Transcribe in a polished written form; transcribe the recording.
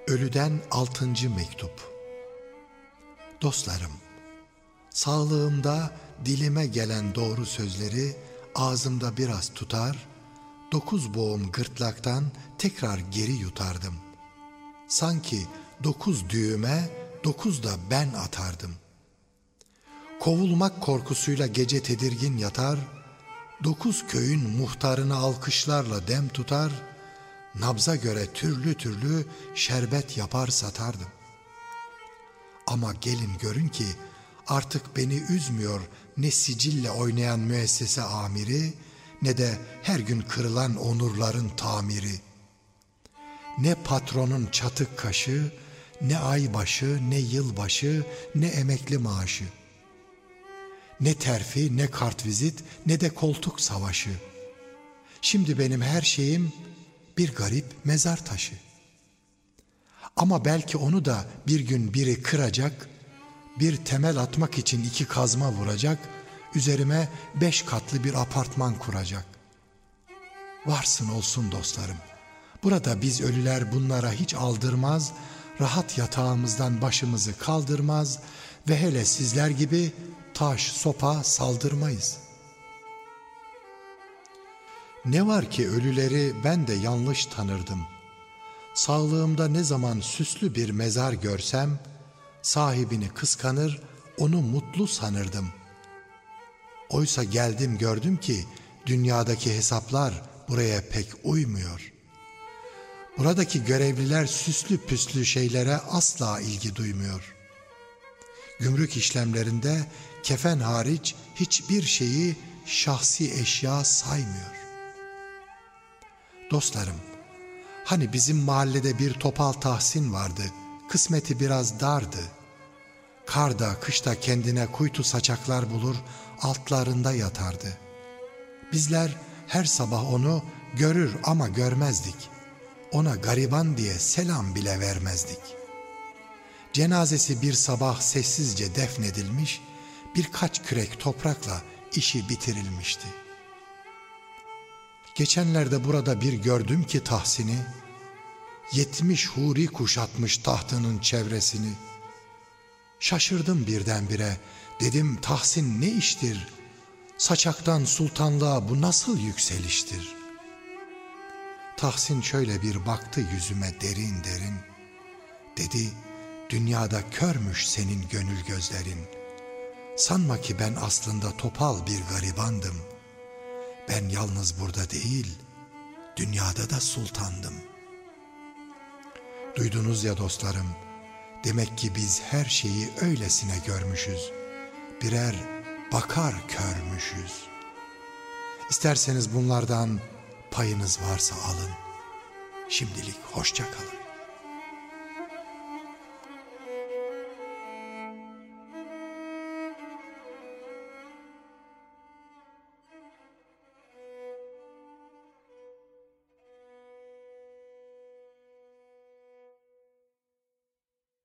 Ölüden 6. mektup. Dostlarım, sağlığımda dilime gelen doğru sözleri ağzımda biraz tutar, 9 boğum gırtlaktan tekrar geri yutardım. Sanki 9 düğüme 9 da ben atardım. Kovulmak korkusuyla gece tedirgin yatar, 9 köyün muhtarını alkışlarla dem tutar, nabza göre türlü türlü şerbet yapar satardım. Ama gelin görün ki artık beni üzmüyor ne sicille oynayan müessese amiri, ne de her gün kırılan onurların tamiri. Ne patronun çatık kaşı, ne aybaşı, ne yılbaşı, ne emekli maaşı. Ne terfi, ne kartvizit, ne de koltuk savaşı. Şimdi benim her şeyim bir garip mezar taşı. Ama belki onu da bir gün biri kıracak, bir temel atmak için 2 kazma vuracak, üzerime 5 katlı bir apartman kuracak. Varsın olsun dostlarım. Burada biz ölüler bunlara hiç aldırmaz, rahat yatağımızdan başımızı kaldırmaz ve hele sizler gibi taş, sopa saldırmayız. Ne var ki ölüleri ben de yanlış tanırdım. Sağlığımda ne zaman süslü bir mezar görsem, sahibini kıskanır, onu mutlu sanırdım. Oysa geldim gördüm ki dünyadaki hesaplar buraya pek uymuyor. Buradaki görevliler süslü püslü şeylere asla ilgi duymuyor. Gümrük işlemlerinde kefen hariç hiçbir şeyi şahsi eşya saymıyor. Dostlarım, hani bizim mahallede bir topal Tahsin vardı, kısmeti biraz dardı. Karda, kışta kendine kuytu saçaklar bulur, altlarında yatardı. Bizler her sabah onu görür ama görmezdik. Ona gariban diye selam bile vermezdik. Cenazesi bir sabah sessizce defnedilmiş, birkaç kürek toprakla işi bitirilmişti. Geçenlerde burada bir gördüm ki Tahsin'i, 70 huri kuşatmış tahtının çevresini. Şaşırdım birdenbire, dedim Tahsin ne iştir? Saçaktan sultanlığa bu nasıl yükseliştir? Tahsin şöyle bir baktı yüzüme derin derin. Dedi, dünyada körmüş senin gönül gözlerin. Sanma ki ben aslında topal bir garibandım. Ben yalnız burada değil, dünyada da sultandım. Duydunuz ya dostlarım, demek ki biz her şeyi öylesine görmüşüz. Birer bakar körmüşüz. İsterseniz bunlardan payınız varsa alın. Şimdilik hoşça kalın.